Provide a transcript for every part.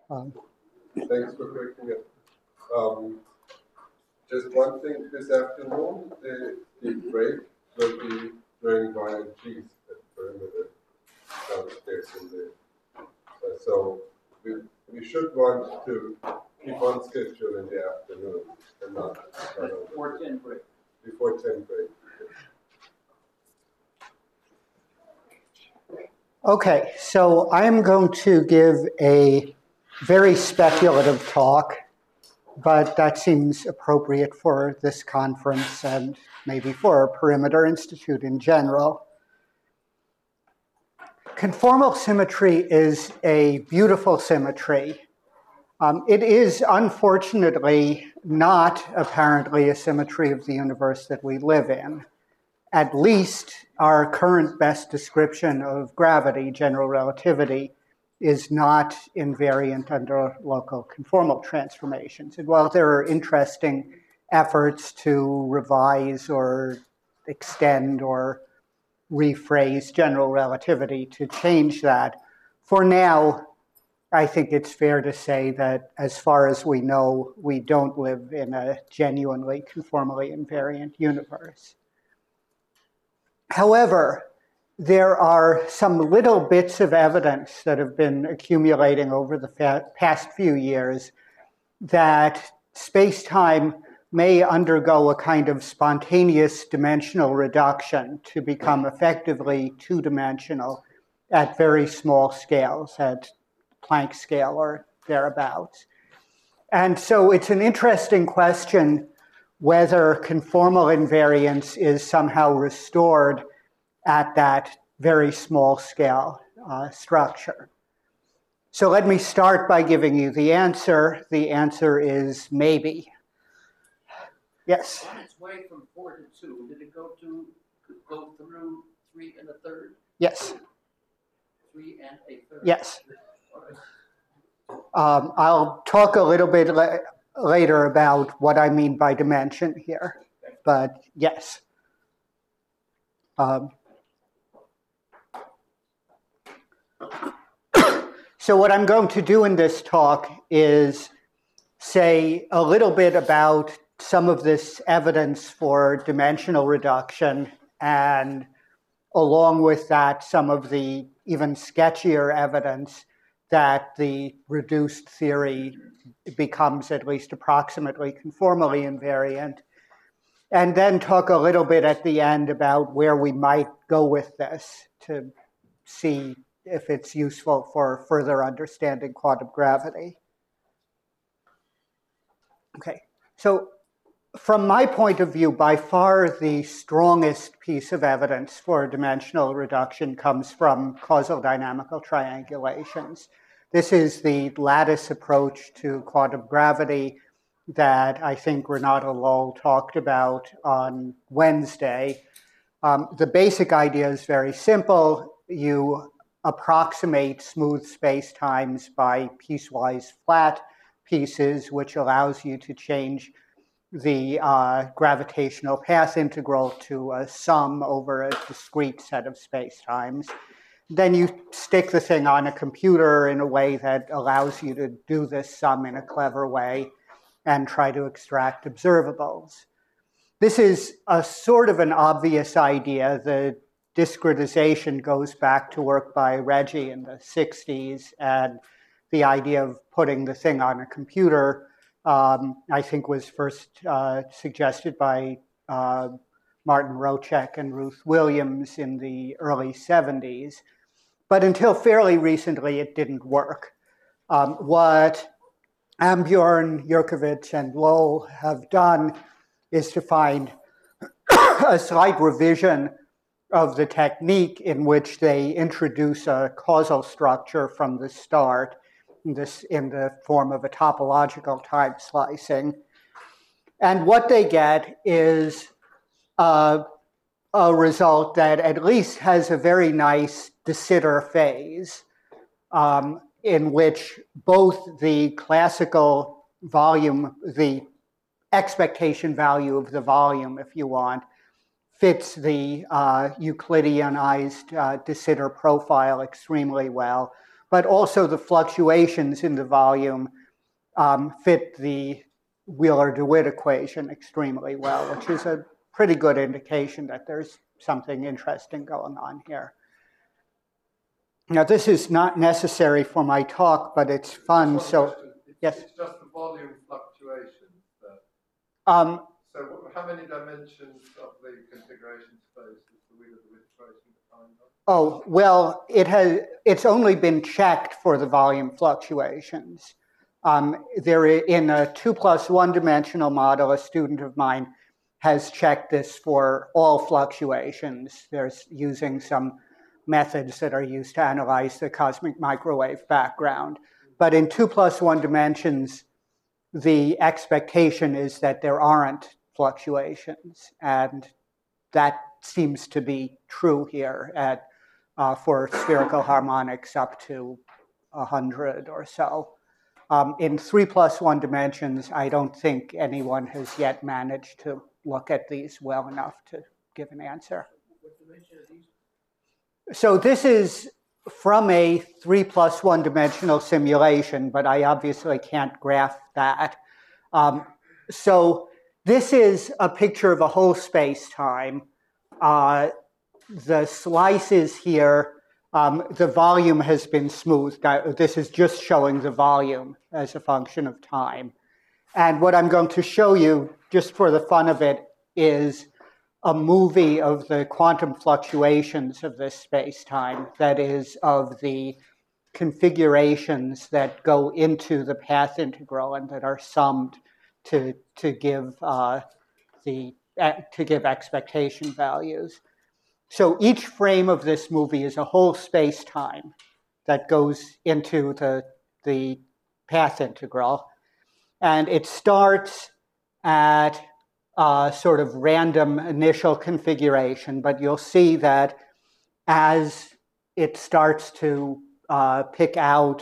Thanks for correcting it. Just one thing this afternoon, the break will be during wine and cheese at the perimeter downstairs in the. So we should want to keep on schedule in the afternoon and not before 10 break. Before 10 break. Okay, so I'm going to give a very speculative talk, but that seems appropriate for this conference and maybe for Perimeter Institute in general. Conformal symmetry is a beautiful symmetry. It is unfortunately not apparently a symmetry of the universe that we live in. At least our current best description of gravity, general relativity, is not invariant under local conformal transformations. And while there are interesting efforts to revise or extend or rephrase general relativity to change that, for now, I think it's fair to say that as far as we know, we don't live in a genuinely conformally invariant universe. However, there are some little bits of evidence that have been accumulating over the past few years that space-time may undergo a kind of spontaneous dimensional reduction to become effectively two-dimensional at very small scales, at Planck scale or thereabouts. And so it's an interesting question whether conformal invariance is somehow restored at that very small scale structure. So let me start by giving you the answer. The answer is maybe. Yes? On its way from 4 to 2, did it go through 3 and a third? Yes. 3 and a third? Yes. I'll talk a little bit later about what I mean by dimension here, but yes. So what I'm going to do in this talk is say a little bit about some of this evidence for dimensional reduction, and along with that, some of the even sketchier evidence that the reduced theory becomes at least approximately conformally invariant, and then talk a little bit at the end about where we might go with this to see if it's useful for further understanding quantum gravity. Okay, so from my point of view, by far the strongest piece of evidence for dimensional reduction comes from causal dynamical triangulations. This is the lattice approach to quantum gravity that I think Renato Loll talked about on Wednesday. The basic idea is very simple. You approximate smooth spacetimes by piecewise flat pieces, which allows you to change the gravitational path integral to a sum over a discrete set of spacetimes. Then you stick the thing on a computer in a way that allows you to do this sum in a clever way and try to extract observables. This is a sort of an obvious idea. The discretization goes back to work by Reggie in the 60s, and the idea of putting the thing on a computer I think was first suggested by Martin Rocek and Ruth Williams in the early 70s. But until fairly recently, it didn't work. What Ambjorn, Jurkovic, and Loll have done is to find a slight revision of the technique in which they introduce a causal structure from the start, this in the form of a topological time slicing. And what they get is a result that at least has a very nice de Sitter phase, in which both the classical volume, the expectation value of the volume, if you want, fits the Euclideanized de Sitter profile extremely well, but also the fluctuations in the volume fit the Wheeler-DeWitt equation extremely well, which is a pretty good indication that there's something interesting going on here. Now, this is not necessary for my talk, but it's fun. So, yes. It's just the volume fluctuations. So, how many dimensions of the configuration space is the Wheeler-DeWitt equation defined on? Oh, well, it's only been checked for the volume fluctuations. In a 2+1 dimensional model, a student of mine has checked this for all fluctuations. There's using some methods that are used to analyze the cosmic microwave background. But in 2+1 dimensions, the expectation is that there aren't fluctuations. And that seems to be true here for spherical harmonics up to 100 or so. In 3+1 dimensions, I don't think anyone has yet managed to look at these well enough to give an answer. What dimension are these? So this is from a 3+1 dimensional simulation, but I obviously can't graph that. So this is a picture of a whole space-time. The slices here, the volume has been smoothed. This is just showing the volume as a function of time. And what I'm going to show you, just for the fun of it, is a movie of the quantum fluctuations of this space-time, that is, of the configurations that go into the path integral and that are summed to give expectation values. So each frame of this movie is a whole space-time that goes into the path integral. And it starts at sort of random initial configuration, but you'll see that as it starts to pick out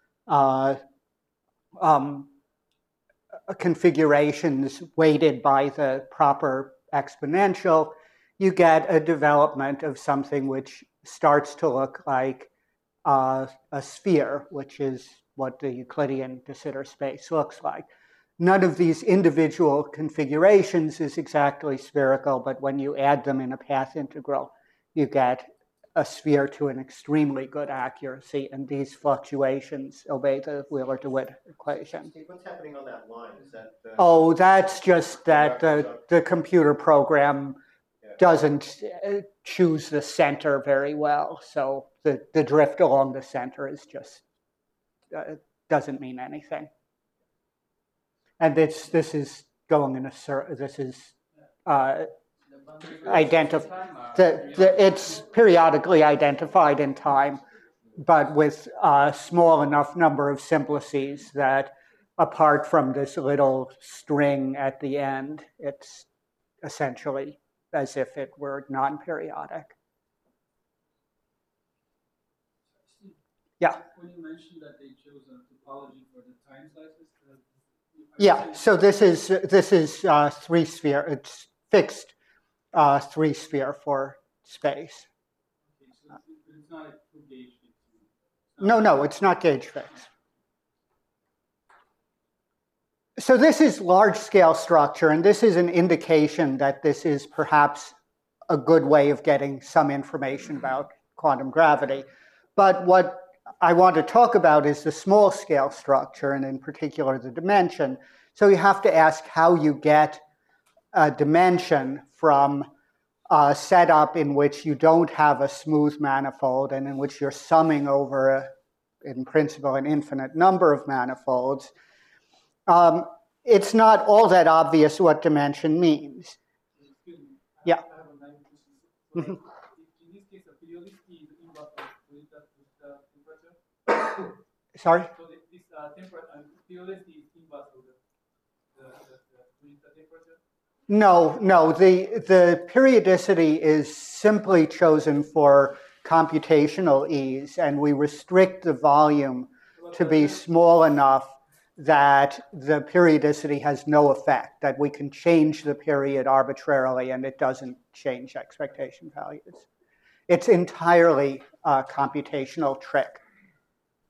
configurations weighted by the proper exponential, you get a development of something which starts to look like a sphere, which is what the Euclidean de Sitter space looks like. None of these individual configurations is exactly spherical, but when you add them in a path integral, you get a sphere to an extremely good accuracy, and these fluctuations obey the Wheeler-DeWitt equation. Steve, what's happening on that line? Is that oh, that's just that the computer program doesn't choose the center very well, so the drift along the center is just doesn't mean anything. And this is going in a this is it's periodically identified in time, but with a small enough number of simplices that apart from this little string at the end, it's essentially as if it were non-periodic. Yeah. When you mentioned that they chose a topology for the time slices, yeah. So this is three sphere. It's fixed three sphere for space. Okay, so it's not a true gauge fix. No, it's not gauge fix. So this is large scale structure, and this is an indication that this is perhaps a good way of getting some information about quantum gravity. But what I want to talk about is the small scale structure, and in particular the dimension. So you have to ask how you get a dimension from a setup in which you don't have a smooth manifold and in which you're summing over, in principle, an infinite number of manifolds. It's not all that obvious what dimension means. Excuse me. Yeah. I have a minor question. So in this case, the periodicity is inverse with the temperature. Sorry? So this periodicity is inverse with the temperature. No. The periodicity is simply chosen for computational ease, and we restrict the volume to be small enough that the periodicity has no effect, that we can change the period arbitrarily and it doesn't change expectation values. It's entirely a computational trick.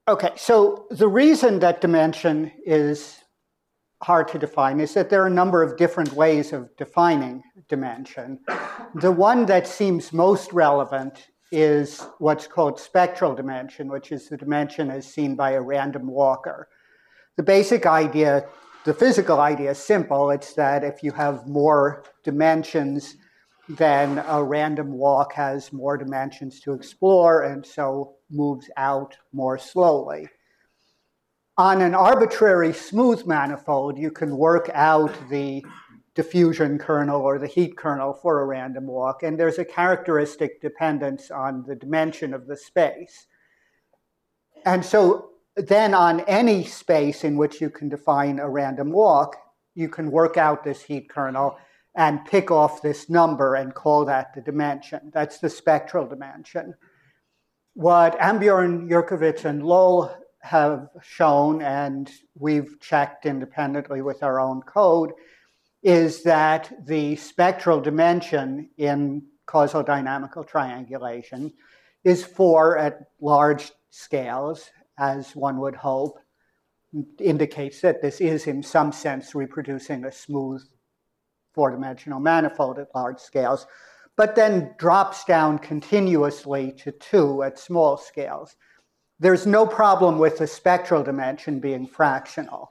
Okay, so the reason that dimension is hard to define is that there are a number of different ways of defining dimension. The one that seems most relevant is what's called spectral dimension, which is the dimension as seen by a random walker. The basic idea, the physical idea is simple. It's that if you have more dimensions, then a random walk has more dimensions to explore and so moves out more slowly. On an arbitrary smooth manifold, you can work out the diffusion kernel or the heat kernel for a random walk, and there's a characteristic dependence on the dimension of the space. And so then on any space in which you can define a random walk, you can work out this heat kernel and pick off this number and call that the dimension. That's the spectral dimension. What Ambjorn, Yurkovich, and Lowell have shown, and we've checked independently with our own code, is that the spectral dimension in causal dynamical triangulation is 4 at large scales, as one would hope. Indicates that this is in some sense reproducing a smooth 4-dimensional manifold at large scales, but then drops down continuously to 2 at small scales. There's no problem with the spectral dimension being fractional.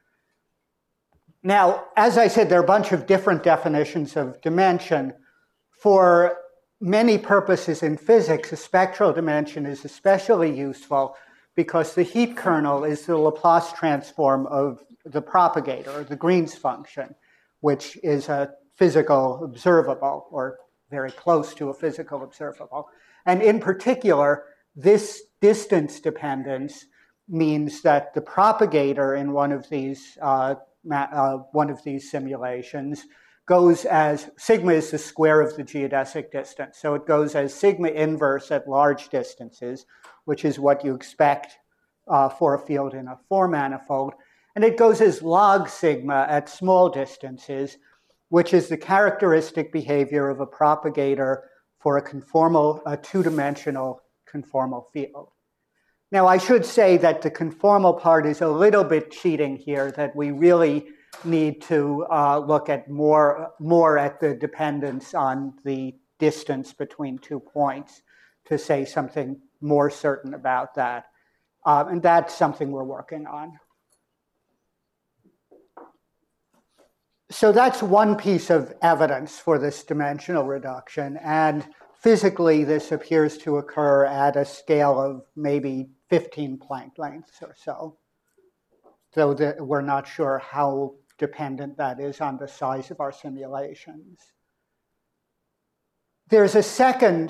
Now, as I said, there are a bunch of different definitions of dimension. For many purposes in physics, a spectral dimension is especially useful because the heat kernel is the Laplace transform of the propagator, the Green's function, which is a physical observable, or very close to a physical observable. And in particular, this distance dependence means that the propagator in one of these simulations goes as sigma is the square of the geodesic distance. So it goes as sigma inverse at large distances, which is what you expect for a field in a 4-manifold. And it goes as log sigma at small distances, which is the characteristic behavior of a propagator for a 2-dimensional conformal field. Now, I should say that the conformal part is a little bit cheating here, that we really need to look at more at the dependence on the distance between 2 points to say something more certain about that. And that's something we're working on. So that's one piece of evidence for this dimensional reduction. And physically, this appears to occur at a scale of maybe 15 Planck lengths or so. So we're not sure how dependent that is on the size of our simulations. There's a second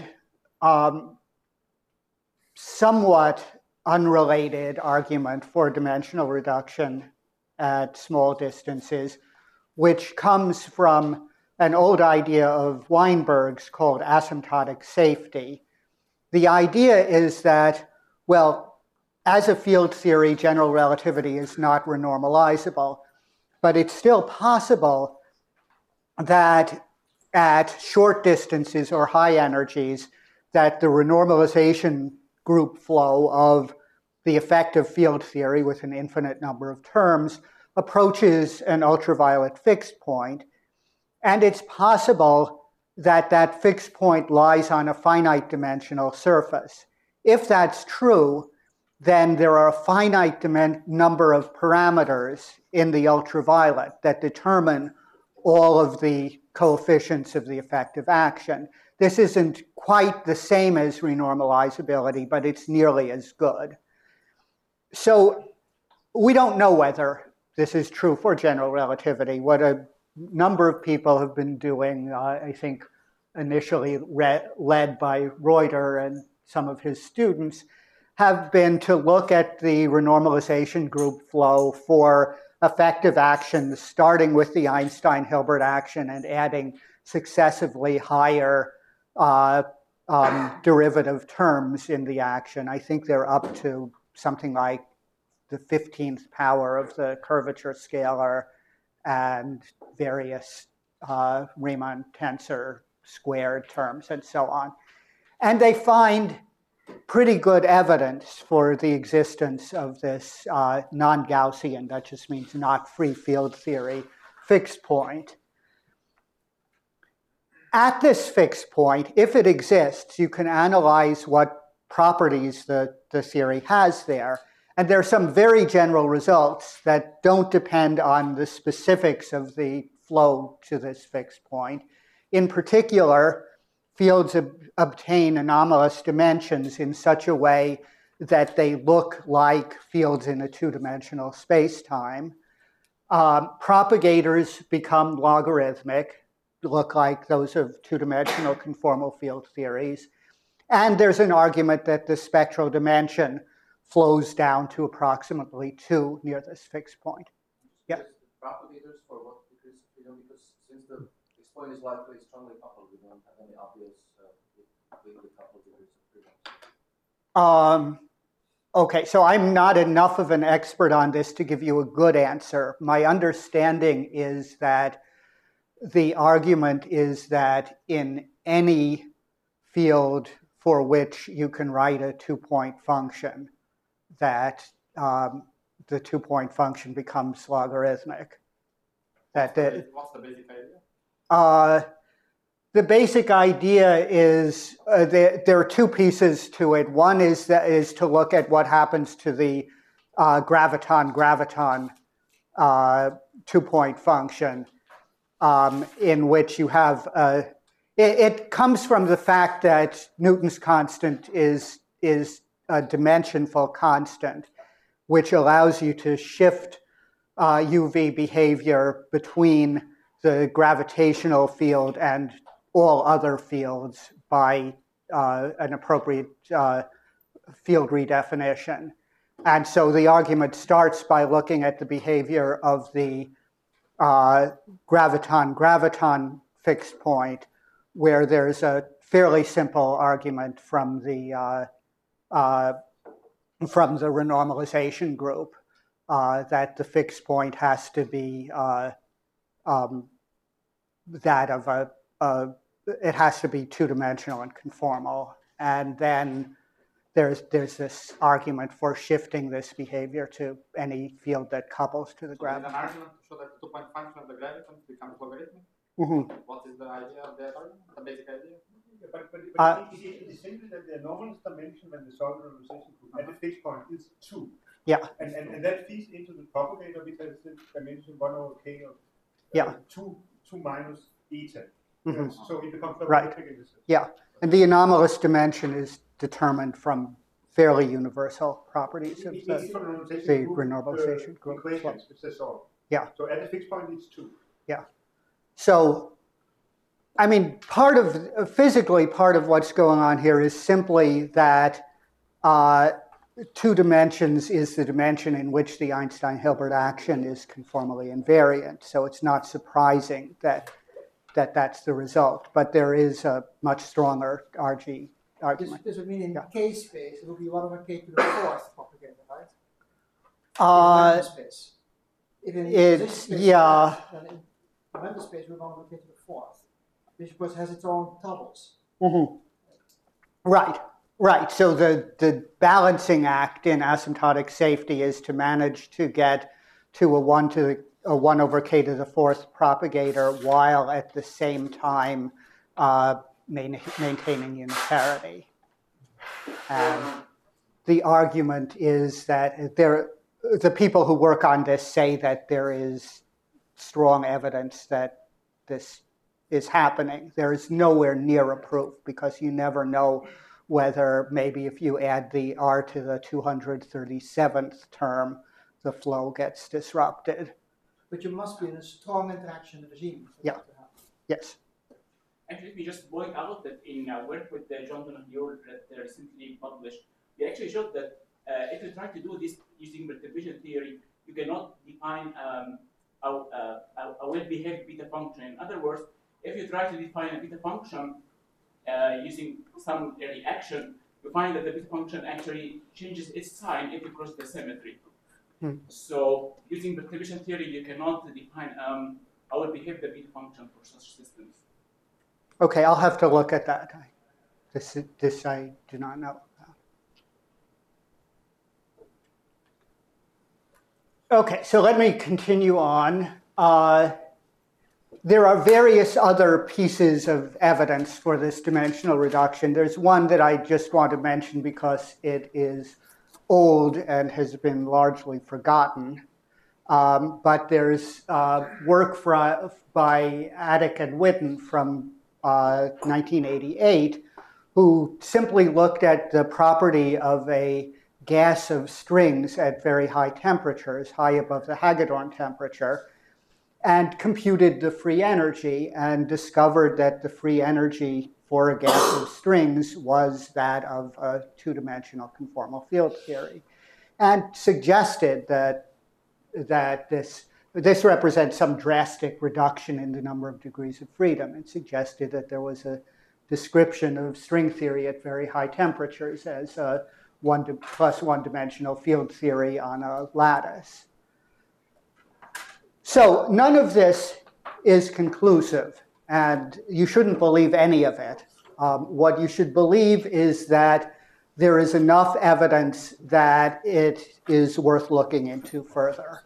somewhat unrelated argument for dimensional reduction at small distances, which comes from an old idea of Weinberg's called asymptotic safety. The idea is that, well, as a field theory, general relativity is not renormalizable, but it's still possible that at short distances or high energies, that the renormalization group flow of the effective field theory with an infinite number of terms approaches an ultraviolet fixed point. And it's possible that that fixed point lies on a finite dimensional surface. If that's true, then there are a finite number of parameters in the ultraviolet that determine all of the coefficients of the effective action. This isn't quite the same as renormalizability, but it's nearly as good. So we don't know whether this is true for general relativity. What a number of people have been doing, I think initially led by Reuter and some of his students, have been to look at the renormalization group flow for effective actions, starting with the Einstein-Hilbert action and adding successively higher derivative terms in the action. I think they're up to something like the 15th power of the curvature scalar and various Riemann tensor squared terms and so on. And they find pretty good evidence for the existence of this non-Gaussian, that just means not free field theory, fixed point. At this fixed point, if it exists, you can analyze what properties the theory has there. And there are some very general results that don't depend on the specifics of the flow to this fixed point. In particular, fields obtain anomalous dimensions in such a way that they look like fields in a two-dimensional space-time. Propagators become logarithmic, look like those of two-dimensional conformal field theories. And there's an argument that the spectral dimension flows down to approximately 2 near this fixed point. Yeah. Propagators for what degrees of freedom? Because since the fixed point is likely strongly coupled, we don't have any obvious weakly coupled degrees of freedom. Okay, so I'm not enough of an expert on this to give you a good answer. My understanding is that the argument is that in any field for which you can write a two-point function, that the two-point function becomes logarithmic. What's the basic idea? The basic idea is there are two pieces to it. One is to look at what happens to the graviton two-point function, in which you have it comes from the fact that Newton's constant is a dimensionful constant, which allows you to shift UV behavior between the gravitational field and all other fields by an appropriate field redefinition. And so the argument starts by looking at the behavior of the graviton fixed point, where there's a fairly simple argument from the renormalization group that the fixed point has to be that of it has to be two-dimensional and conformal. And then there's this argument for shifting this behavior to any field that couples to the graviton. There's an argument to show that the two-point function of the graviton becomes logarithmic. Mm-hmm. What is the idea of that argument? The basic idea? But it is simply that the anomalous dimension when the solid renormalization group at the fixed point is 2. Yeah. And that feeds into the propagator, which has the dimension 1 over k of 2 minus eta. Mm-hmm. So it becomes right. Yeah, and the anomalous dimension is determined from fairly universal properties of the renormalization group. Equations, it says all. Yeah. So at the fixed point, it's 2. Yeah. So, I mean, physically, part of what's going on here is simply that 2 dimensions is the dimension in which the Einstein-Hilbert action is conformally invariant. So it's not surprising that that's the result. But there is a much stronger RG argument. This would mean in K space, it would be 1 over K to the 4th propagator, right? In space. If in it's, space, yeah. Then in random space, we're 1 over K to the 4th, which of course has its own troubles. Mm-hmm. Right. So the balancing act in asymptotic safety is to manage to get to a 1 over K to the 4th propagator while at the same time maintaining unitarity. And the argument is that the people who work on this say that there is strong evidence that this is happening. There is nowhere near a proof because you never know whether maybe if you add the r to the 237th term, the flow gets disrupted. But you must be in a strong interaction regime for that to happen. Yes. Actually, we just point out that in work with John Donahue that recently published, we actually showed that if you try to do this using perturbation theory, you cannot define a well-behaved beta function. In other words, if you try to define a beta function using some reaction, you find that the beta function actually changes its sign if you cross the symmetry. So using perturbation theory, you cannot define how will behave the beta function for such systems. Okay, I'll have to look at that. This I do not know. Okay, so let me continue on. There are various other pieces of evidence for this dimensional reduction. There's one that I just want to mention because it is old and has been largely forgotten. But there's work by Attic and Witten from 1988, who simply looked at the property of a gas of strings at very high temperatures, high above the Hagedorn temperature, and computed the free energy and discovered that the free energy for a gas of strings was that of a two-dimensional conformal field theory, and suggested that this represents some drastic reduction in the number of degrees of freedom, and suggested that there was a description of string theory at very high temperatures as a plus one-dimensional field theory on a lattice. So none of this is conclusive, and you shouldn't believe any of it. What you should believe is that there is enough evidence that it is worth looking into further.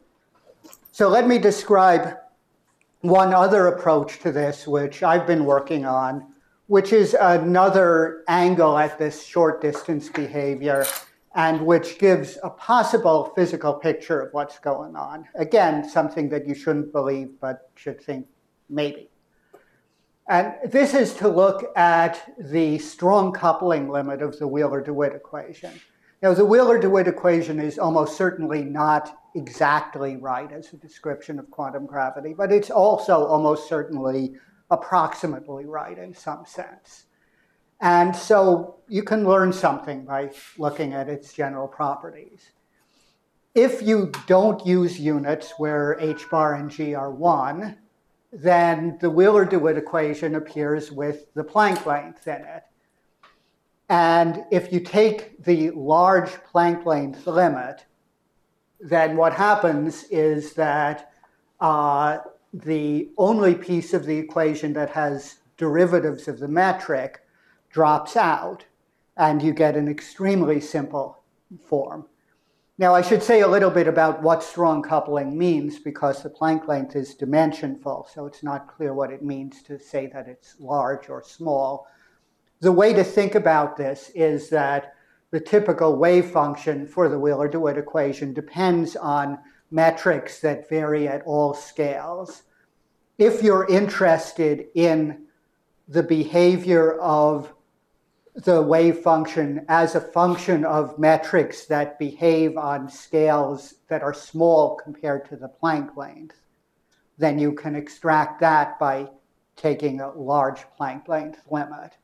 So let me describe one other approach to this, which I've been working on, which is another angle at this short distance behavior, and which gives a possible physical picture of what's going on. Again, something that you shouldn't believe, but should think maybe. And this is to look at the strong coupling limit of the Wheeler-DeWitt equation. Now, the Wheeler-DeWitt equation is almost certainly not exactly right as a description of quantum gravity, but it's also almost certainly approximately right in some sense. And so you can learn something by looking at its general properties. If you don't use units where h bar and g are 1, then the Wheeler-DeWitt equation appears with the Planck length in it. And if you take the large Planck length limit, then what happens is that the only piece of the equation that has derivatives of the metric drops out, and you get an extremely simple form. Now, I should say a little bit about what strong coupling means, because the Planck length is dimensionful, so it's not clear what it means to say that it's large or small. The way to think about this is that the typical wave function for the Wheeler-DeWitt equation depends on metrics that vary at all scales. If you're interested in the behavior of the wave function as a function of metrics that behave on scales that are small compared to the Planck length, then you can extract that by taking a large Planck length limit.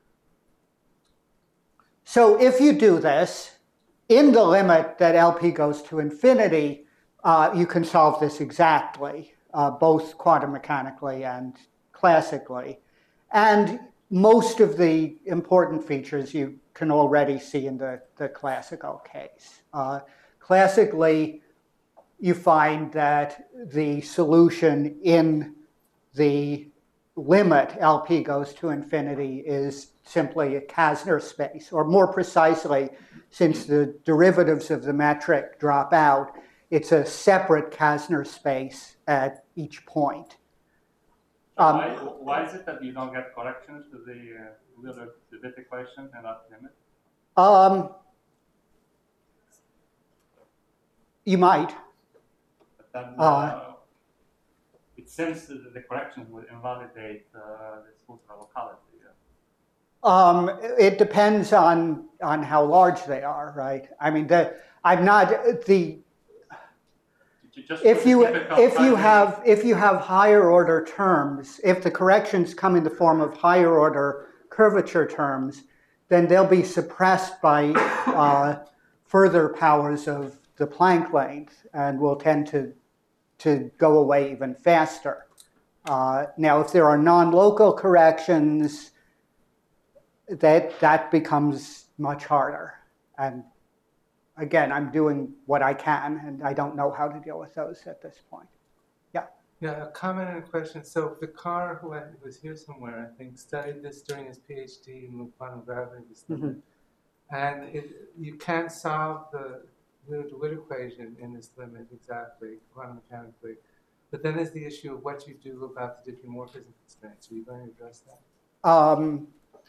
So if you do this, in the limit that LP goes to infinity, you can solve this exactly, both quantum mechanically and classically. And most of the important features you can already see in the classical case. Classically, you find that the solution in the limit LP goes to infinity is simply a Kasner space, or more precisely, since the derivatives of the metric drop out, it's a separate Kasner space at each point. Why is it that you don't get corrections to the Wheeler-DeWitt equation and that limit? You might. But then, it seems that the corrections would invalidate the Schulze locality. It depends on how large they are, right? I mean, I'm not the. If you have higher order terms, if the corrections come in the form of higher order curvature terms, then they'll be suppressed by further powers of the Planck length and will tend to go away even faster. Now, if there are non-local corrections, that becomes much harder. And again, I'm doing what I can, and I don't know how to deal with those at this point. Yeah? Yeah, a comment and a question. So Picard, who was here somewhere, I think, studied this during his PhD in quantum gravity. And you can't solve the Witt equation in this limit exactly, quantum mechanically. But then there's the issue of what you do about the diffeomorphism constraints. Are you going to address that?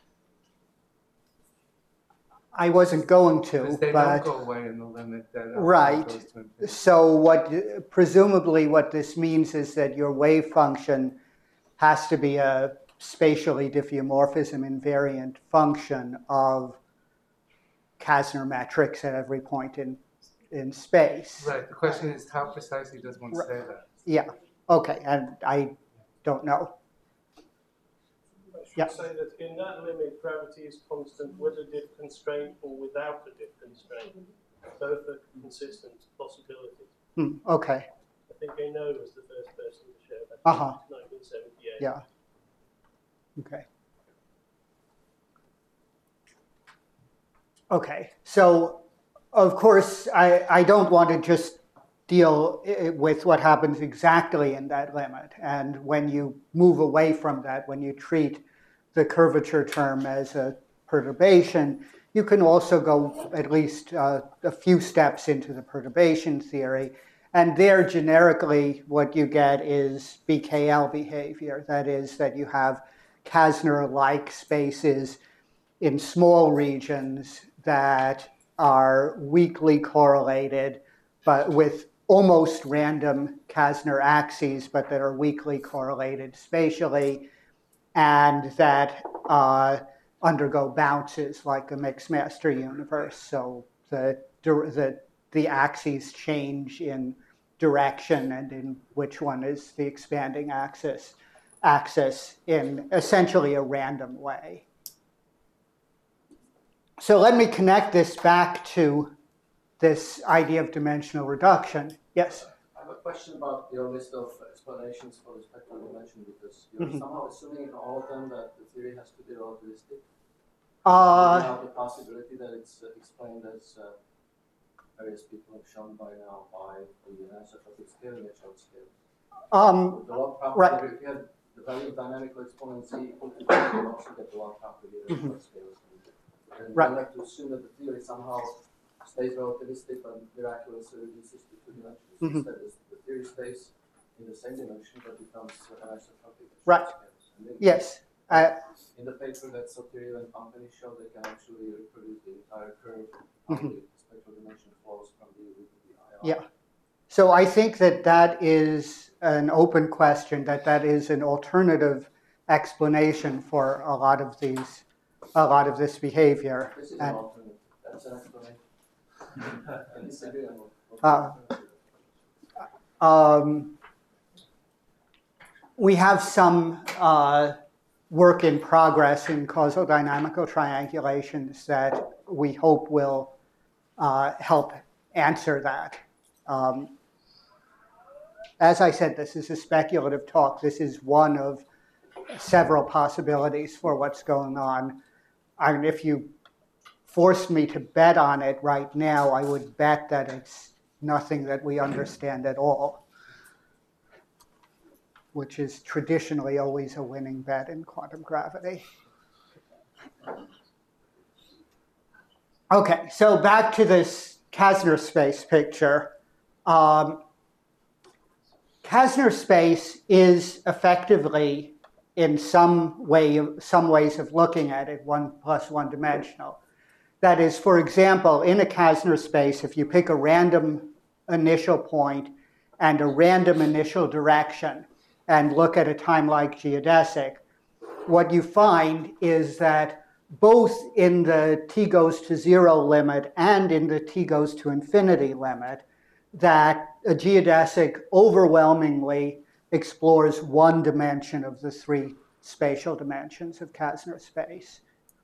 I wasn't going to, because they but don't go away in the limit that right. goes to infinity. So presumably what this means is that your wave function has to be a spatially diffeomorphism invariant function of Kasner metrics at every point in space. Right. The question is, how precisely does one say that? Yeah. Okay. And I don't know. I should say that in that limit, gravity is constant with a diff constraint or without a diff constraint. Both are consistent possibilities. Okay. I think Aynoe was the first person to share that in 1978. Yeah. Okay. Okay. So, of course, I don't want to just deal with what happens exactly in that limit. And when you move away from that, when you treat the curvature term as a perturbation, you can also go at least a few steps into the perturbation theory. And there, generically, what you get is BKL behavior. That is, that you have Kasner-like spaces in small regions that are weakly correlated, but with almost random Kasner axes, but that are weakly correlated spatially, and that undergo bounces like a mixed master universe. So the axes change in direction and in which one is the expanding axis in essentially a random way. So let me connect this back to this idea of dimensional reduction. Yes? I have a question about your list of explanations for the spectral dimension, because you're somehow assuming in all of them that the theory has to be relativistic. Without the possibility that it's explained as various people have shown by now by the anisotropic scaling at short scales. The log property, if you have the value of dynamical exponent z equal to 2, you also get the log property at short scales. And I like to assume that the theory somehow stays relativistic but miraculously reduces to 2 dimensions. Instead, the theory stays in the same dimension but becomes anisotropic at short scales. Yes. In the paper that Sotirio and company show, they can actually reproduce the entire curve of the spectral dimension flows from the IR. Yeah. So I think that is an open question, that is an alternative explanation for a lot of this behavior. This is an alternative. That's an explanation. I disagree on we have some work in progress in causal dynamical triangulations that we hope will help answer that. As I said, this is a speculative talk. This is one of several possibilities for what's going on. I mean, if you forced me to bet on it right now, I would bet that it's nothing that we understand at all, which is traditionally always a winning bet in quantum gravity. Okay, so back to this Kasner space picture. Kasner space is effectively, in some ways of looking at it, 1 + 1 dimensional. That is, for example, in a Kasner space, if you pick a random initial point and a random initial direction and look at a time like geodesic, what you find is that both in the t goes to 0 limit and in the t goes to infinity limit, that a geodesic overwhelmingly explores one dimension of the 3 spatial dimensions of Kasner space.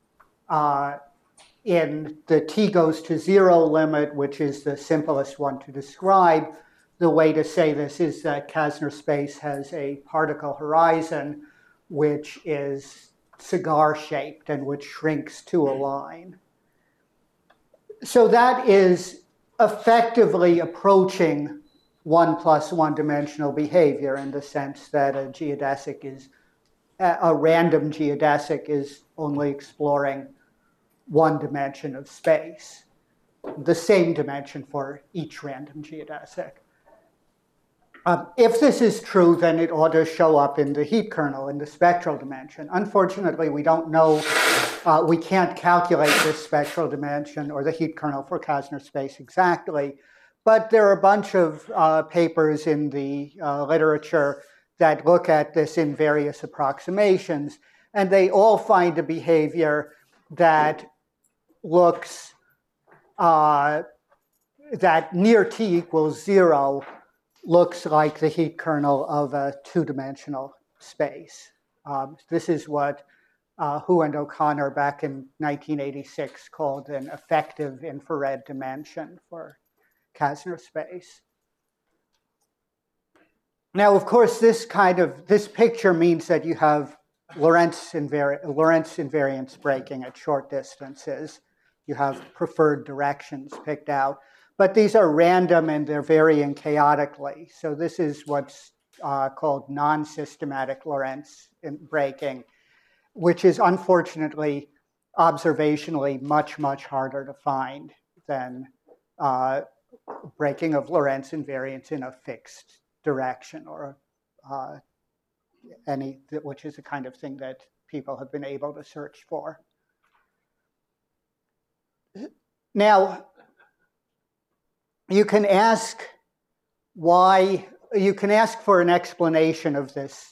In the t goes to 0 limit, which is the simplest one to describe, the way to say this is that Kasner space has a particle horizon which is cigar-shaped and which shrinks to a line. So that is effectively approaching 1 + 1 dimensional behavior in the sense that a random geodesic is only exploring one dimension of space. the same dimension for each random geodesic. If this is true, then it ought to show up in the heat kernel, in the spectral dimension. Unfortunately, we don't know, we can't calculate this spectral dimension or the heat kernel for Kasner space exactly, but there are a bunch of papers in the literature that look at this in various approximations, and they all find a behavior that looks, that near t equals 0 looks like the heat kernel of a two-dimensional space. This is what Hu and O'Connor back in 1986 called an effective infrared dimension for Kasner space. Now, of course, this picture means that you have Lorentz invariance breaking at short distances. You have preferred directions picked out. But these are random and they're varying chaotically. So this is what's called non-systematic Lorentz breaking, which is unfortunately observationally much, much harder to find than breaking of Lorentz invariance in a fixed direction, or which is the kind of thing that people have been able to search for. Now, you can ask for an explanation of this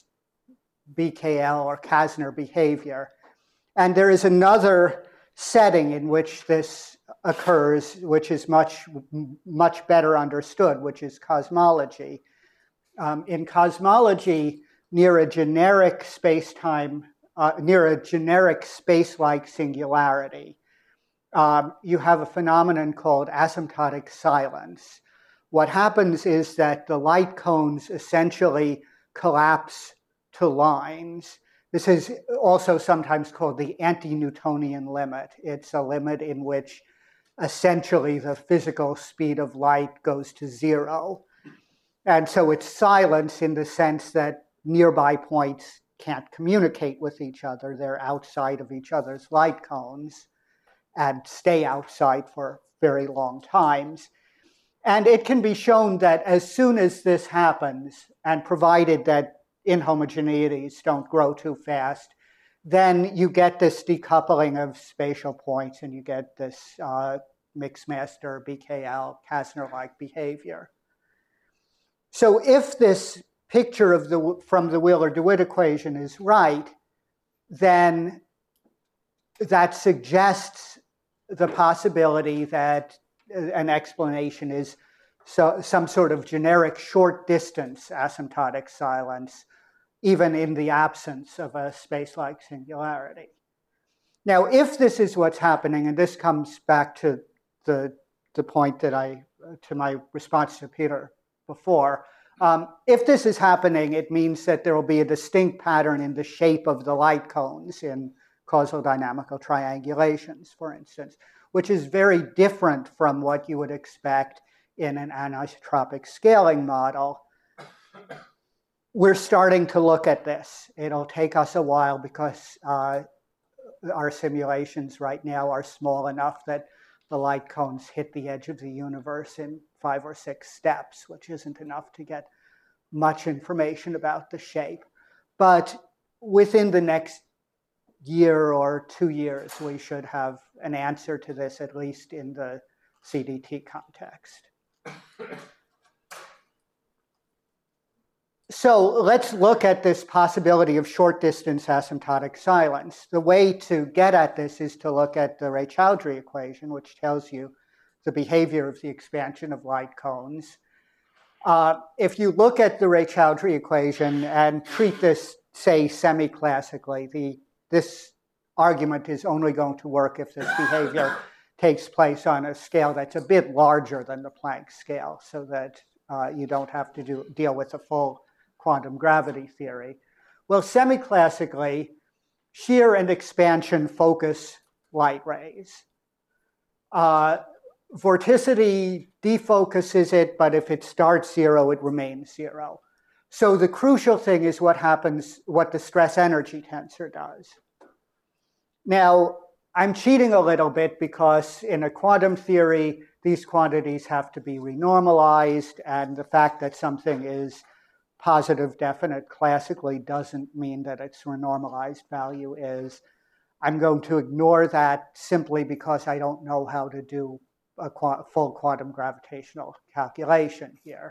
BKL or Kasner behavior. And there is another setting in which this occurs, which is much, much better understood, which is cosmology. In cosmology, near a generic space-time, near a generic space-like singularity, you have a phenomenon called asymptotic silence. What happens is that the light cones essentially collapse to lines. This is also sometimes called the anti-Newtonian limit. It's a limit in which essentially the physical speed of light goes to 0. And so it's silence in the sense that nearby points can't communicate with each other. They're outside of each other's light cones and stay outside for very long times. And it can be shown that as soon as this happens, and provided that inhomogeneities don't grow too fast, then you get this decoupling of spatial points and you get this Mixmaster, BKL, Kasner-like behavior. So if this picture of from the Wheeler-DeWitt equation is right, then that suggests the possibility that an explanation is some sort of generic short distance asymptotic silence, even in the absence of a space-like singularity. Now, if this is what's happening, and this comes back to the point that to my response to Peter before, if this is happening, it means that there will be a distinct pattern in the shape of the light cones in causal dynamical triangulations, for instance, which is very different from what you would expect in an anisotropic scaling model. We're starting to look at this. It'll take us a while because our simulations right now are small enough that the light cones hit the edge of the universe in 5 or 6 steps, which isn't enough to get much information about the shape. But within the next year or 2 years, we should have an answer to this, at least in the CDT context. So let's look at this possibility of short distance asymptotic silence. The way to get at this is to look at the Raychaudhuri equation, which tells you the behavior of the expansion of light cones. If you look at the Raychaudhuri equation and treat this, say, semi-classically, this argument is only going to work if this behavior takes place on a scale that's a bit larger than the Planck scale, so that you don't have to deal with the full quantum gravity theory. Well, semi-classically, shear and expansion focus light rays. Vorticity defocuses it, but if it starts 0, it remains 0. So the crucial thing is what happens, what the stress energy tensor does. Now, I'm cheating a little bit because in a quantum theory, these quantities have to be renormalized, and the fact that something is positive definite classically doesn't mean that its renormalized value is. I'm going to ignore that simply because I don't know how to do a full quantum gravitational calculation here.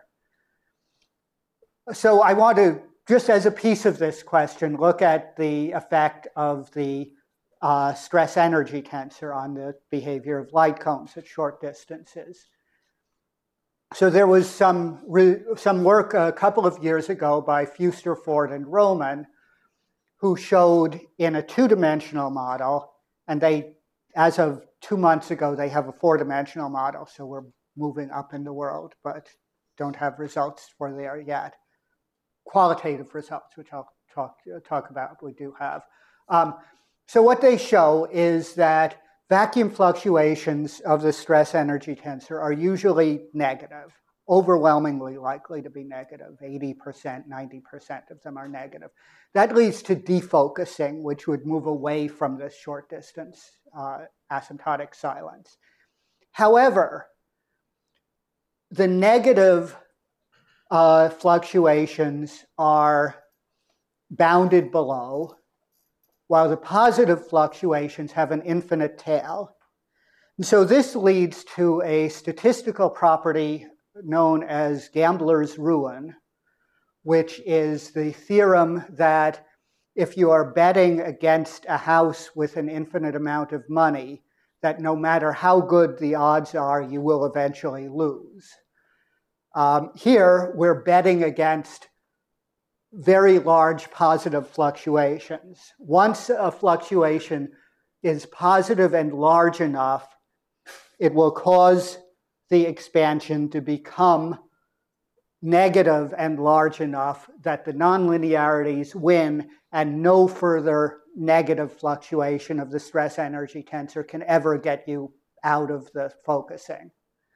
So I want to, just as a piece of this question, look at the effect of the stress energy tensor on the behavior of light cones at short distances. So there was some work a couple of years ago by Fuster, Ford, and Roman, who showed in a two-dimensional model, and they, as of 2 months ago, they have a four-dimensional model, so we're moving up in the world, but don't have results for there yet. Qualitative results, which I'll talk about, we do have. So what they show is that vacuum fluctuations of the stress energy tensor are usually negative, overwhelmingly likely to be negative. 80%, 90% of them are negative. That leads to defocusing, which would move away from this short distance asymptotic silence. However, the negative fluctuations are bounded below, while the positive fluctuations have an infinite tail. And so this leads to a statistical property known as Gambler's ruin, which is the theorem that if you are betting against a house with an infinite amount of money, that no matter how good the odds are, you will eventually lose. Here, we're betting against very large positive fluctuations. Once a fluctuation is positive and large enough, it will cause the expansion to become negative and large enough that the nonlinearities win and no further negative fluctuation of the stress energy tensor can ever get you out of the focusing.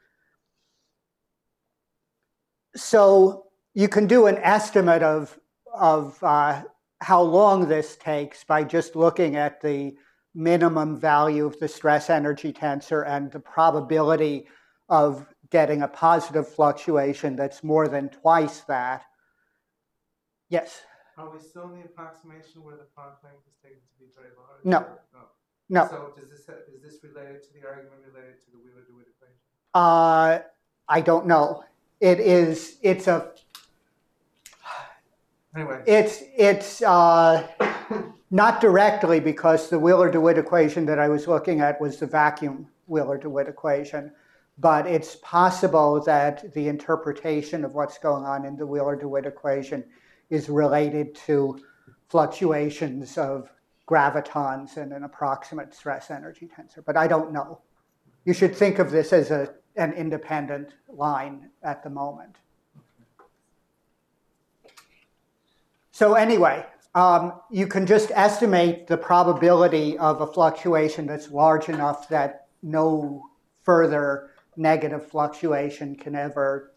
So you can do an estimate of how long this takes by just looking at the minimum value of the stress energy tensor and the probability of getting a positive fluctuation that's more than twice that. Yes? Are we still in the approximation where the Planck length is taken to be very large? No. No. So is this related to the argument related to the Wheeler-DeWitt equation? I don't know. It's not directly, because the Wheeler-DeWitt equation that I was looking at was the vacuum Wheeler-DeWitt equation. But it's possible that the interpretation of what's going on in the Wheeler-DeWitt equation is related to fluctuations of gravitons and an approximate stress energy tensor. But I don't know. You should think of this as an independent line at the moment. So anyway, you can just estimate the probability of a fluctuation that's large enough that no further negative fluctuation can ever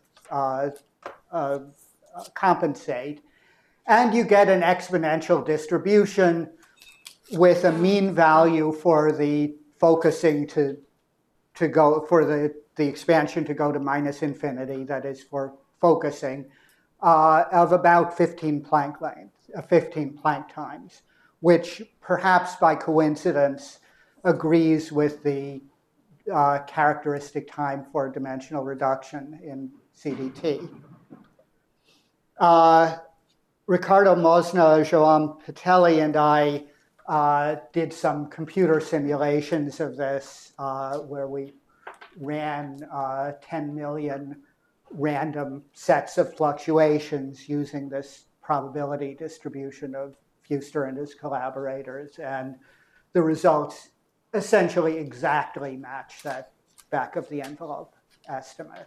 compensate. And you get an exponential distribution with a mean value for the focusing to go, for the expansion to go to minus infinity, that is for focusing, of about 15 Planck lengths, 15 Planck times, which perhaps by coincidence agrees with the characteristic time for dimensional reduction in CDT. Ricardo Mosna, Joan Patelli, and I did some computer simulations of this where we ran 10 million random sets of fluctuations using this probability distribution of Fuster and his collaborators. And the results essentially exactly match that back of the envelope estimate.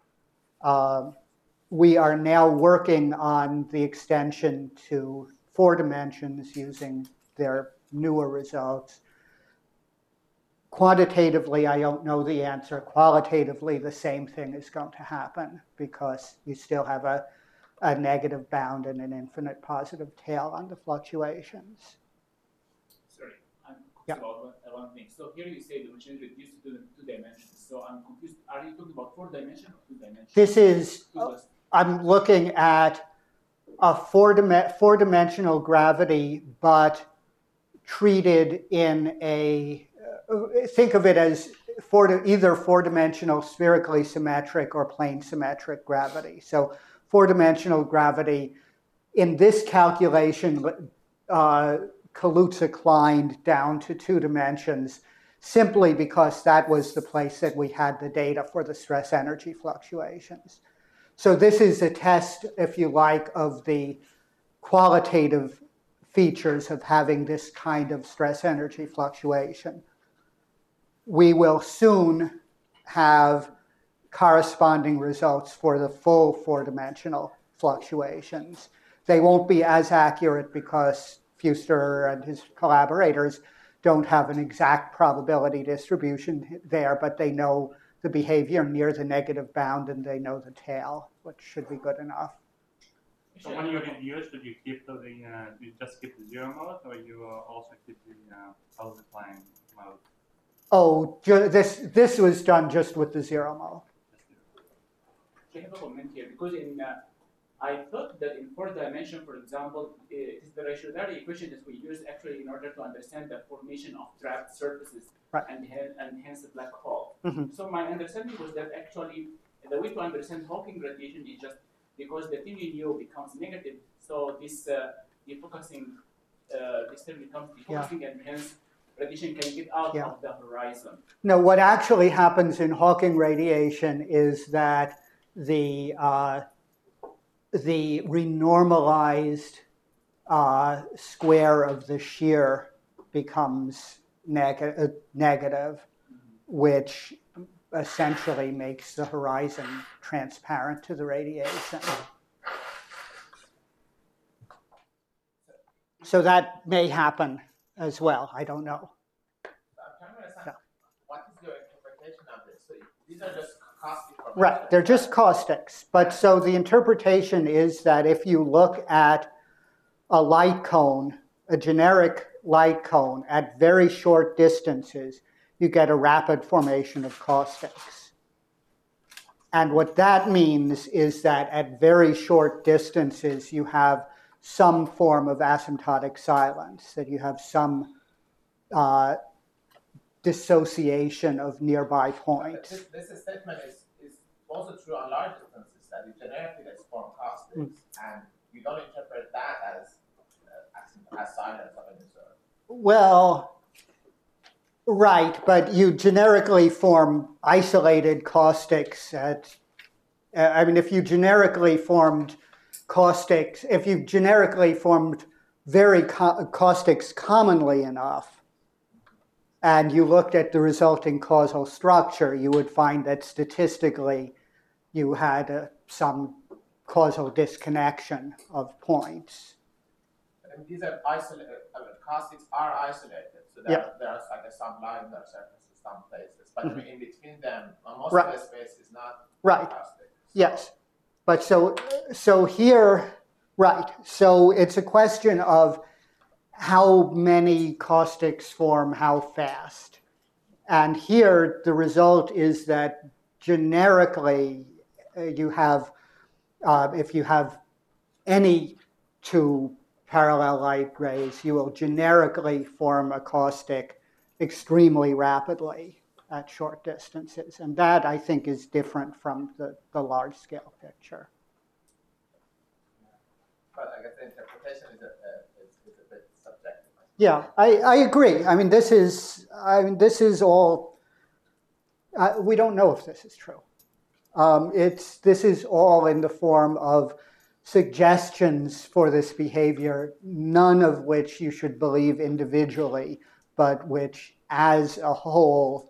We are now working on the extension to 4 dimensions using their newer results. Quantitatively, I don't know the answer. Qualitatively, the same thing is going to happen because you still have a negative bound and an infinite positive tail on the fluctuations. Sorry, Yeah. about one thing. So here you say the machine reduced to 2 dimensions. So I'm confused. Are you talking about 4 dimensions or 2 dimensions? This is, I'm looking at a four-dimensional gravity, but treated in a, think of it as either four-dimensional spherically symmetric or plane symmetric gravity. So four-dimensional gravity, in this calculation, Kaluza climbed down to 2 dimensions simply because that was the place that we had the data for the stress energy fluctuations. So this is a test, if you like, of the qualitative features of having this kind of stress energy fluctuation. We will soon have corresponding results for the full four-dimensional fluctuations. They won't be as accurate because Fuster and his collaborators don't have an exact probability distribution there, but they know the behavior near the negative bound and they know the tail, which should be good enough. So when you reduce, do you keep you just keep the 0 mode, or you also keep the outline mode? Oh, this was done just with the 0 mode. I have a comment here because I thought that in 4 dimension, for example, it is the rationality equation that we use actually in order to understand the formation of trapped surfaces, right, and hence the black hole. Mm-hmm. So my understanding was that actually the way to understand Hawking radiation is just because the TU becomes negative, so this defocusing, this term becomes defocusing, yeah, and hence radiation can get out, yeah, of the horizon. No, what actually happens in Hawking radiation is that the renormalized square of the shear becomes negative, mm-hmm, which essentially makes the horizon transparent to the radiation. So that may happen as well. I don't know. I'm trying to understand, what is your interpretation of this? So these are just caustic. Right, they're just caustics. But so the interpretation is that if you look at a light cone, a generic light cone at very short distances, you get a rapid formation of caustics. And what that means is that at very short distances, you have some form of asymptotic silence, that you have some dissociation of nearby points. This statement is also true on large distances, that you generically form caustics, and you don't interpret that as silence of any sort. Well, right, but you generically form isolated caustics at, if you generically formed caustics, if you generically formed caustics commonly enough, and you looked at the resulting causal structure, you would find that statistically you had some causal disconnection of points. And these are isolated, caustics are isolated, so there's like some lines or surfaces, some places, but mm-hmm, in between them, most of the space is not caustic. So. Yes, but so here, right, so it's a question of how many caustics form how fast. And here the result is that generically you have, if you have any 2 parallel light rays, you will generically form a caustic extremely rapidly at short distances. And that, I think, is different from the large-scale picture. But I guess the interpretation is a bit subjective. Yeah, I agree. This is all, we don't know if this is true. This is all in the form of suggestions for this behavior, none of which you should believe individually, but which as a whole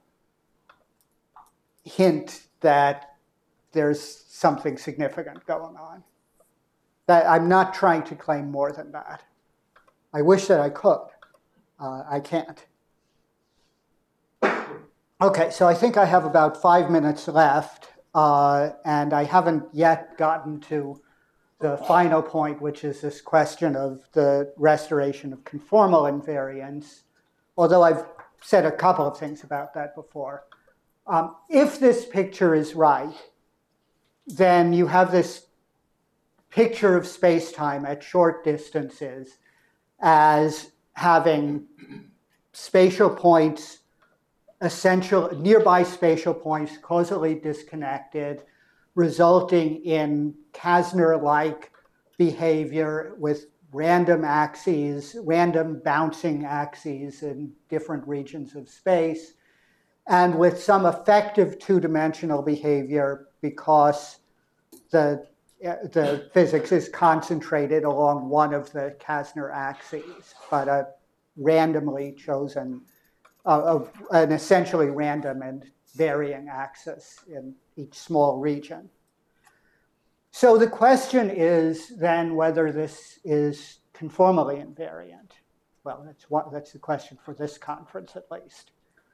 hint that there's something significant going on. That I'm not trying to claim more than that. I wish that I could. I can't. Okay, so I think I have about 5 minutes left, and I haven't yet gotten to the final point, which is this question of the restoration of conformal invariance. although I've said a couple of things about that before. If this picture is right, then you have this picture of space-time at short distances as having spatial points, nearby spatial points causally disconnected, resulting in Käsner-like behavior with random axes, random bouncing axes in different regions of space, and with some effective two-dimensional behavior because the physics is concentrated along one of the Käsner axes, but a randomly chosen, an essentially random and varying axis in each small region. So the question is then whether this is conformally invariant. Well, that's the question for this conference at least.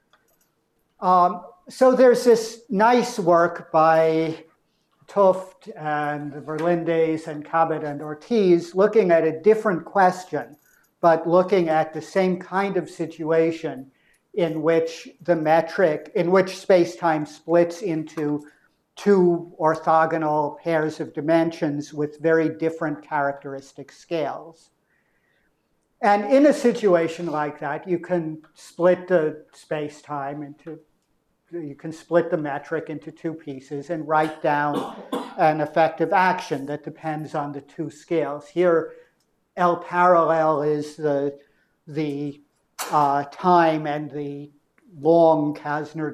So there's this nice work by Tuft and the Verlindes and Cabot and Ortiz looking at a different question, but looking at the same kind of situation in which space-time splits into two orthogonal pairs of dimensions with very different characteristic scales. And in a situation like that, you can split the space-time into, you can split the metric into two pieces and write down an effective action that depends on the two scales. Here, L parallel is the time and the long Käsner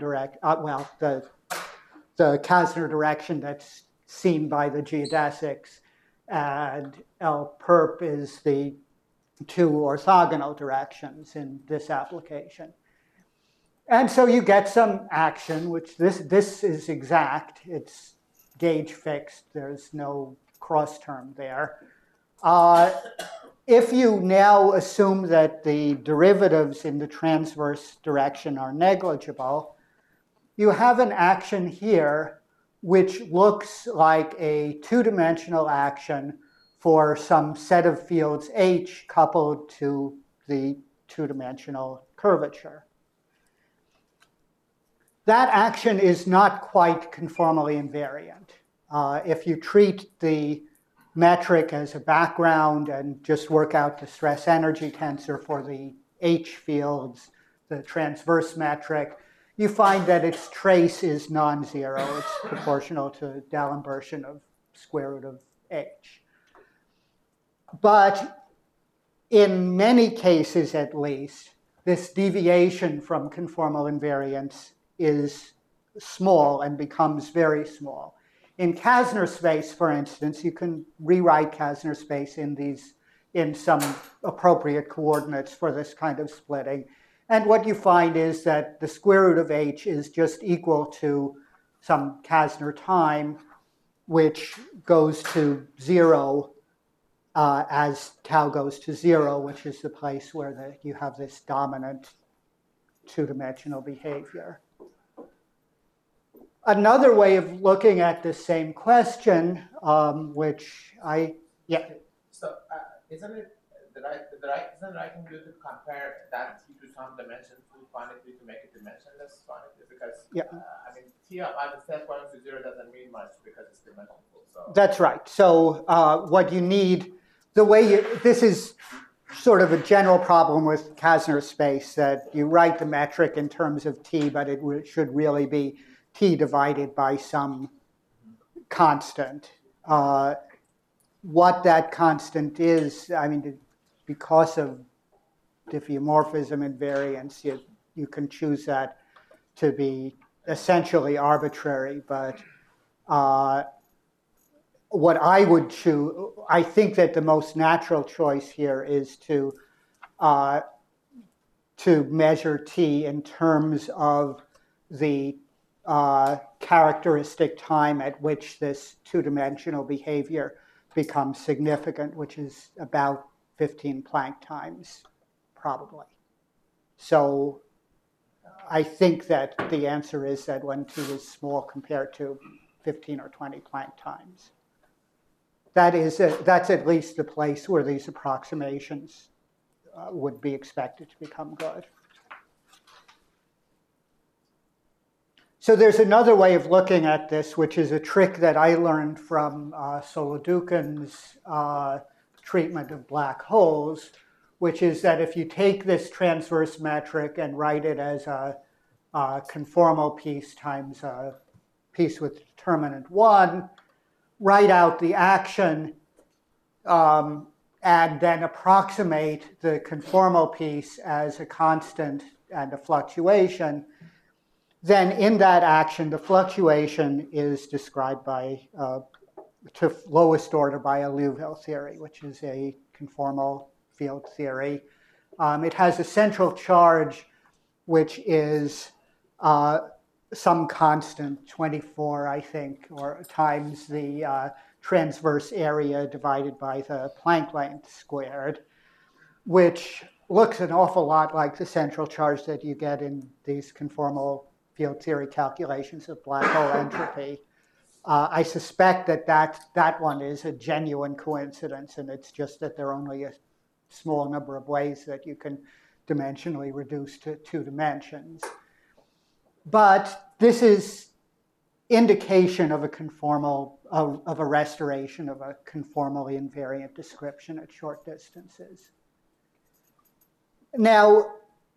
the Käsner direction that's seen by the geodesics, and L perp is the two orthogonal directions in this application. And so you get some action, which this is exact. It's gauge fixed. There's no cross term there. If you now assume that the derivatives in the transverse direction are negligible, you have an action here which looks like a two-dimensional action for some set of fields H coupled to the two-dimensional curvature. That action is not quite conformally invariant. If you treat the metric as a background and just work out the stress energy tensor for the H fields, the transverse metric, you find that its trace is non-zero. It's proportional to D'Alembert of square root of H. But in many cases, at least, this deviation from conformal invariance is small and becomes very small. In Käsner space, for instance, you can rewrite Käsner space in some appropriate coordinates for this kind of splitting. And what you find is that the square root of H is just equal to some Käsner time, which goes to 0 as tau goes to 0, which is the place where you have this dominant two-dimensional behavior. Another way of looking at the same question, which So isn't it the right thing to do to compare that T to some dimension to quantity to make it dimensionless quantity? Because I mean, T of I step going to 0 doesn't mean much because it's dimensional. So that's right. So what you need, this is sort of a general problem with Käsner space, that you write the metric in terms of T, but it should really be T divided by some constant. What that constant is, I mean, because of diffeomorphism invariance, you can choose that to be essentially arbitrary, but what I would choose, I think that the most natural choice here is to measure T in terms of the characteristic time at which this two-dimensional behavior becomes significant, which is about 15 Planck times, probably. So I think that the answer is that when T is small compared to 15 or 20 Planck times. That's at least the place where these approximations would be expected to become good. So there's another way of looking at this, which is a trick that I learned from Solodukin's treatment of black holes, which is that if you take this transverse metric and write it as a conformal piece times a piece with determinant 1, write out the action, and then approximate the conformal piece as a constant and a fluctuation, then in that action, the fluctuation is described by, to lowest order by a Liouville theory, which is a conformal field theory. It has a central charge, which is some constant, 24, I think, or times the transverse area divided by the Planck length squared, which looks an awful lot like the central charge that you get in these conformal field theory calculations of black hole entropy. I suspect that that one is a genuine coincidence, and it's just that there are only a small number of ways that you can dimensionally reduce to 2 dimensions. But this is indication of a conformal, of a restoration of a conformally invariant description at short distances. Now,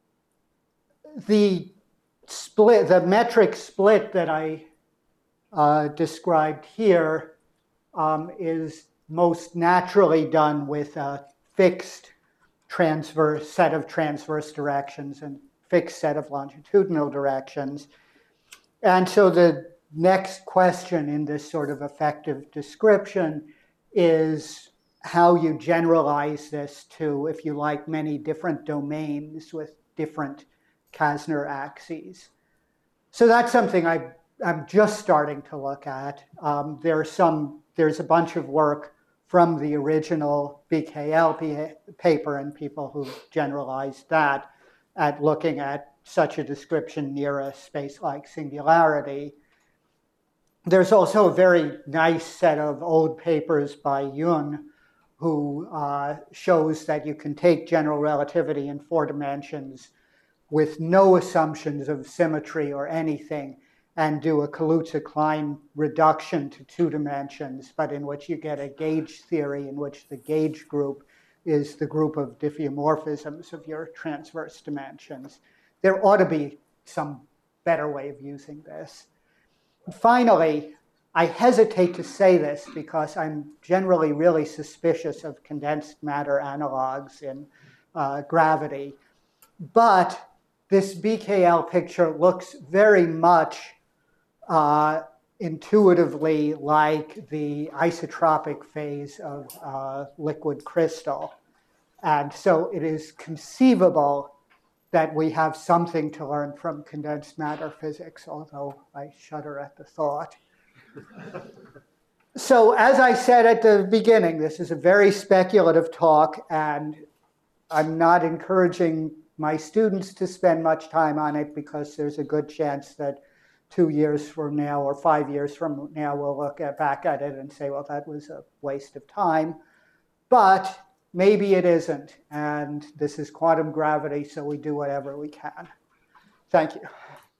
the metric split that I described here is most naturally done with a fixed set of transverse directions and fixed set of longitudinal directions. And so the next question in this sort of effective description is how you generalize this to, if you like, many different domains with different Kasner axes. So that's something I'm just starting to look at. There's a bunch of work from the original BKL paper and people who generalized that at looking at such a description near a space-like singularity. There's also a very nice set of old papers by Yun, who shows that you can take general relativity in 4 dimensions with no assumptions of symmetry or anything, and do a Kaluza-Klein reduction to 2 dimensions, but in which you get a gauge theory in which the gauge group is the group of diffeomorphisms of your transverse dimensions. There ought to be some better way of using this. Finally, I hesitate to say this because I'm generally really suspicious of condensed matter analogs in gravity, but this BKL picture looks very much intuitively like the isotropic phase of liquid crystal. And so it is conceivable that we have something to learn from condensed matter physics, although I shudder at the thought. So as I said at the beginning, this is a very speculative talk, and I'm not encouraging my students to spend much time on it because there's a good chance that 2 years from now or 5 years from now we'll look back at it and say, well, that was a waste of time. But maybe it isn't, and this is quantum gravity, so we do whatever we can. Thank you.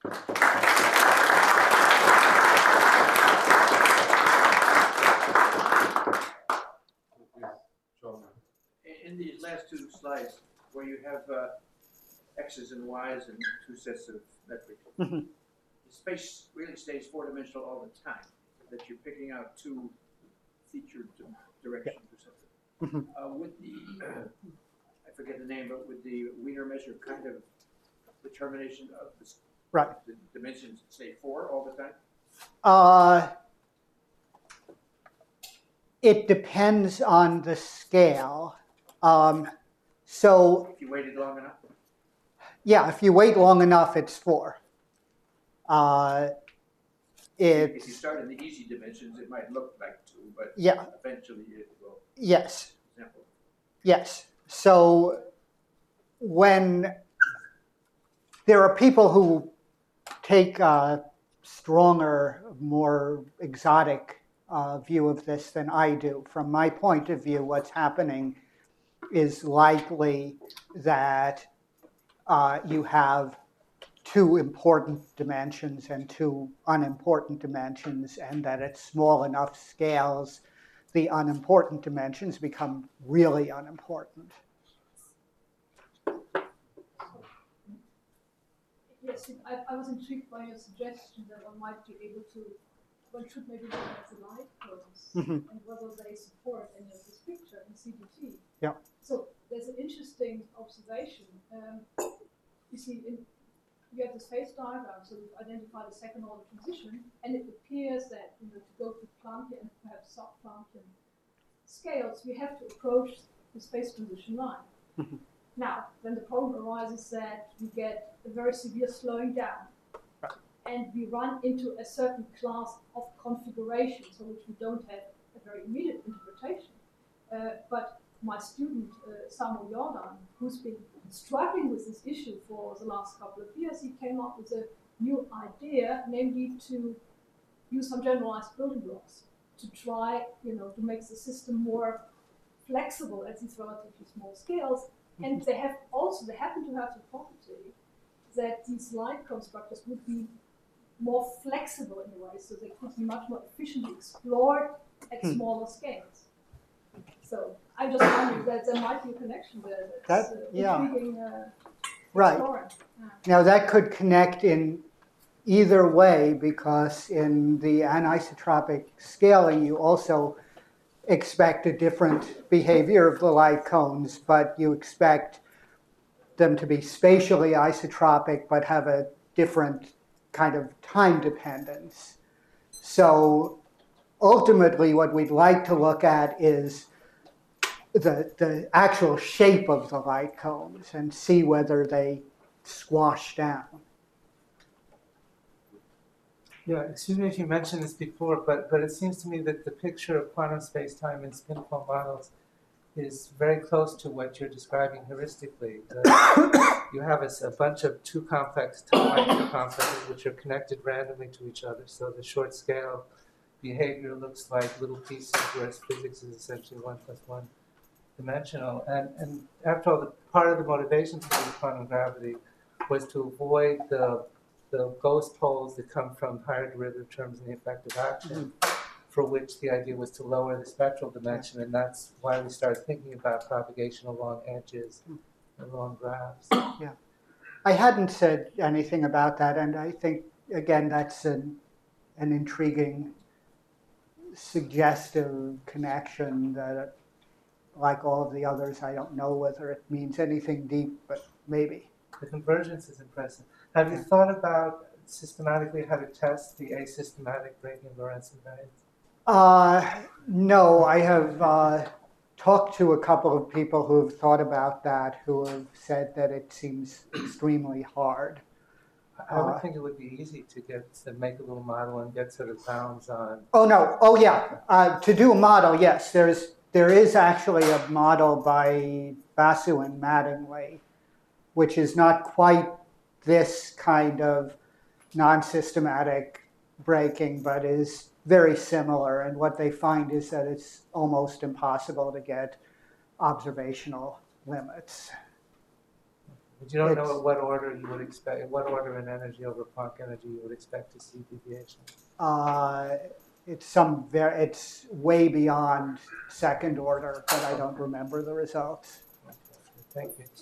In these last 2 slides, where you have x's and y's and 2 sets of metrics, the space really stays 4-dimensional all the time, that you're picking out 2 featured directions or something. With the, I forget the name, but with the Wiener measure kind of determination of the dimensions, say 4 all the time? It depends on the scale. So if you waited long enough? Yeah, if you wait long enough, it's 4. If you start in the easy dimensions, it might look like 2, but eventually it will. Yes. Yes. So when there are people who take a stronger, more exotic view of this than I do, from my point of view, what's happening is likely that you have two important dimensions and two unimportant dimensions, and that at small enough scales, the unimportant dimensions become really unimportant. Yes, I was intrigued by your suggestion that one should maybe look at the light cones and whether they support any of this picture in CDT. Yeah. So there's an interesting observation. You see, you have this phase diagram, so we've identified a second order transition, and it appears that to go to Planckian and perhaps sub-Planckian scales, we have to approach the space transition line. Now, then the problem arises that we get a very severe slowing down, and we run into a certain class of configurations for which we don't have a very immediate interpretation. But my student, Samuel Jordan, who's been struggling with this issue for the last couple of years, he came up with a new idea, namely to use some generalized building blocks to try, to make the system more flexible at these relatively small scales. And they happen to have the property that these light cone structures would be more flexible in a way, so they could be much more efficiently explored at smaller scales. So I'm just wondering that there might be a connection there. That's intriguing. Right. Now that could connect in either way, because in the anisotropic scaling, you also expect a different behavior of the light cones, but you expect them to be spatially isotropic, but have a different kind of time dependence. So ultimately, what we'd like to look at is the actual shape of the light cones and see whether they squash down. Yeah, excuse me if you mentioned this before, but it seems to me that the picture of quantum space-time in spin-foam models is very close to what you're describing heuristically. You have a bunch of two complex time complexes which are connected randomly to each other. So the short scale behavior looks like little pieces, whereas physics is essentially 1 + 1 dimensional. And after all, part of the motivation for the quantum gravity was to avoid the ghost poles that come from higher derivative terms in the effective action, for which the idea was to lower the spectral dimension, and that's why we started thinking about propagation along edges, along graphs. Yeah, I hadn't said anything about that, and I think, again, that's an intriguing, suggestive connection that, like all of the others, I don't know whether it means anything deep, but maybe. The convergence is impressive. Have you thought about systematically how to test the asystematic gradient Lorentz invariance? No, I have talked to a couple of people who have thought about that, who have said that it seems extremely hard. I would think it would be easy to make a little model and get sort of bounds on. Oh no! Oh yeah! To do a model, yes. There is actually a model by Basu and Mattingly, which is not quite this kind of non-systematic breaking, but is very similar. And what they find is that it's almost impossible to get observational limits. But you don't know what order you would expect, what order in energy over Planck energy you would expect to see deviation? It's way beyond second order, but I don't remember the results. Thank you.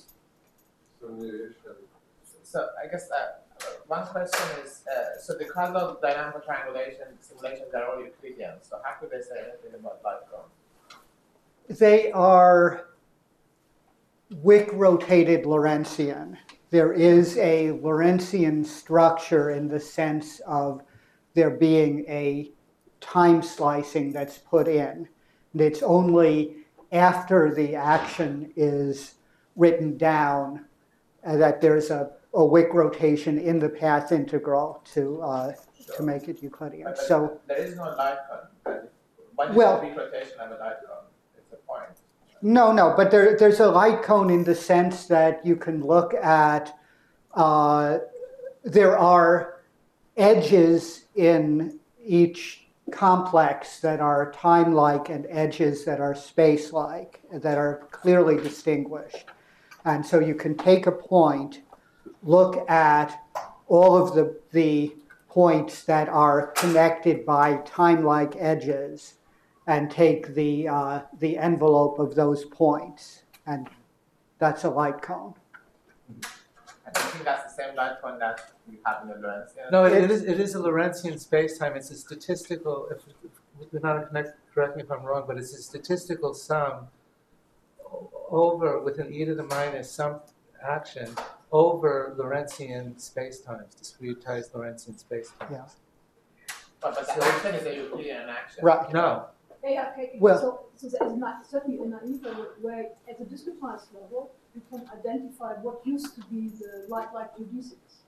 So I guess one question is, so the causal dynamical triangulation simulations are all Euclidean, so how could they say anything about light cone? They are Wick-rotated Lorentzian. There is a Lorentzian structure in the sense of there being a time slicing that's put in. And it's only after the action is written down that there's a Wick rotation in the path integral to make it Euclidean. But so there is no light cone. What is well, the Wick rotation of a light cone? It's a point. No, but there's a light cone in the sense that you can look at, there are edges in each complex that are time-like and edges that are space-like, that are clearly distinguished. And so you can take a point, look at all of the points that are connected by time-like edges and take the envelope of those points, and that's a light cone. I think that's the same light cone that we have in the Lorentzian. No, it is a Lorentzian spacetime. It's a statistical, if correct me if I'm wrong, but it's a statistical sum over, with an e to the minus some action, over Lorentzian spacetimes, discretized Lorentzian spacetimes. Yeah. But the action is a Euclidean action. Right. No. Yeah, okay. Well, so there is not, certainly in naive where at the discretized level you can identify what used to be the light-like geodesics.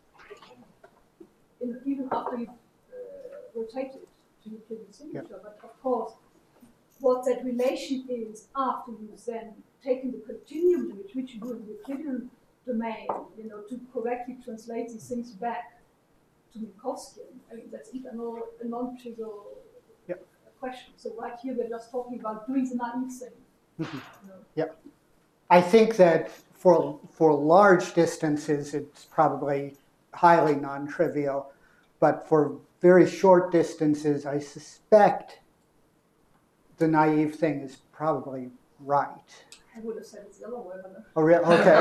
Even after you rotate it to Euclidean signature, yeah. But of course, what that relation is after you've then taken the continuum image, which you do in the Euclidean domain, to correctly translate these things back to Minkowskian. I mean, that's even a non-trivial question. So right here, we're just talking about doing the naive thing. Yeah. I think that for large distances, it's probably highly non-trivial. But for very short distances, I suspect the naive thing is probably right. I would have said it's the other way, but... Oh, really? Okay.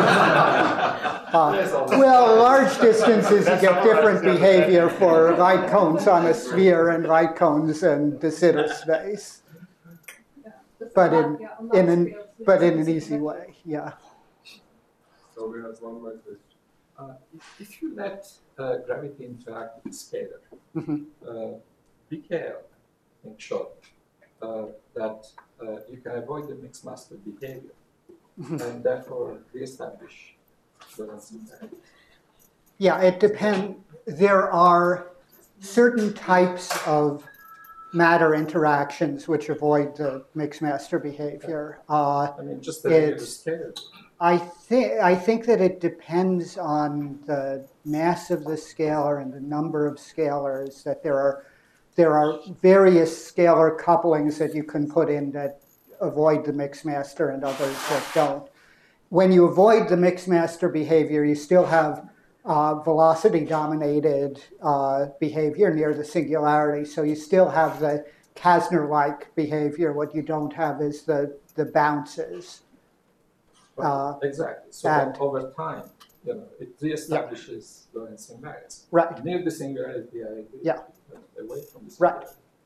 Well, large distances, you get different behavior for light cones on a sphere and light cones in de Sitter space. Yeah, but in an easy way, yeah. So we have one more question. If you let gravity interact with the scalar, be careful, make sure that you can avoid the mixed master behavior and therefore reestablish Lorentzian parity. Yeah, it depends. There are certain types of matter interactions which avoid the mixed master behavior. I mean, just the scalar. I think that it depends on the mass of the scalar and the number of scalars, that there are various scalar couplings that you can put in that avoid the mixed master and others that don't. When you avoid the mixed master behavior, you still have velocity-dominated behavior near the singularity, so you still have the Kasner-like behavior. What you don't have is the bounces. Exactly. So over time, it reestablishes Lorentzian merits. Right. Near the singularity, I agree. Yeah. Away from the singularity.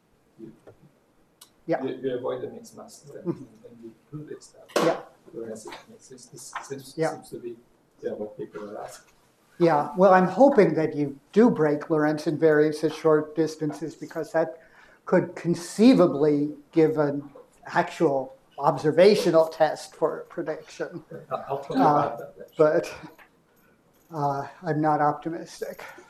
Right. You avoid the mixed master and you do establish Lorentzian merits. This seems to be what people are asking. Yeah, well, I'm hoping that you do break Lorentzian variance at short distances, because that could conceivably give an actual observational test for a prediction. I'll talk about that later. But I'm not optimistic.